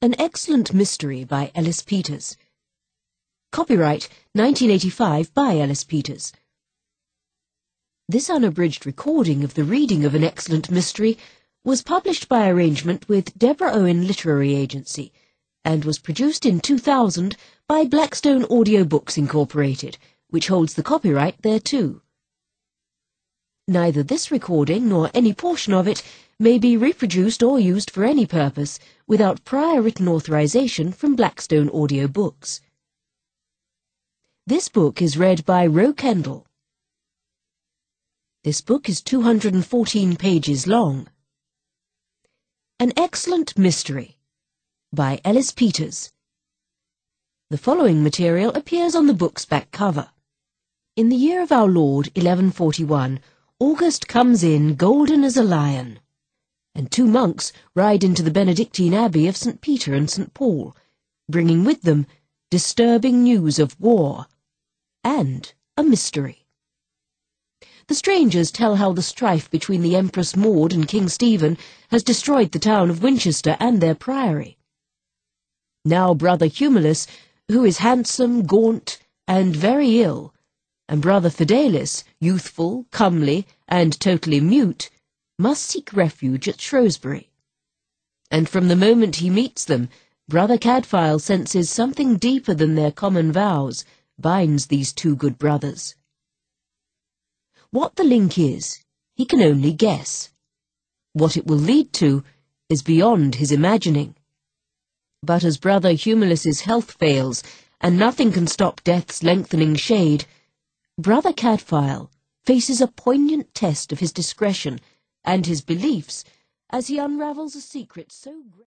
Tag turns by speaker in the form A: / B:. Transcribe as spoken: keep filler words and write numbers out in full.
A: An Excellent Mystery by Ellis Peters. Copyright nineteen eighty-five by Ellis Peters. This unabridged recording of the reading of An Excellent Mystery was published by arrangement with Deborah Owen Literary Agency and was produced in two thousand by Blackstone Audio Books Incorporated, which holds the copyright thereto. Neither this recording nor any portion of it may be reproduced or used for any purpose without prior written authorization from Blackstone Audio Books. This book is read by Ro Kendall. This book is two hundred fourteen pages long. An Excellent Mystery by Ellis Peters. The following material appears on the book's back cover. In the year of our Lord, eleven forty-one, August comes in golden as a lion, and two monks ride into the Benedictine Abbey of Saint Peter and Saint Paul, bringing with them disturbing news of war and a mystery. The strangers tell how the strife between the Empress Maud and King Stephen has destroyed the town of Winchester and their priory. Now Brother Humulus, who is handsome, gaunt, and very ill, and Brother Fidelis, youthful, comely, and totally mute, must seek refuge at Shrewsbury. And from the moment he meets them, Brother Cadfael senses something deeper than their common vows binds these two good brothers. What the link is, he can only guess. What it will lead to is beyond his imagining. But as Brother Humulus's health fails, and nothing can stop death's lengthening shade, Brother Cadfael faces a poignant test of his discretion and his beliefs as he unravels a secret so great.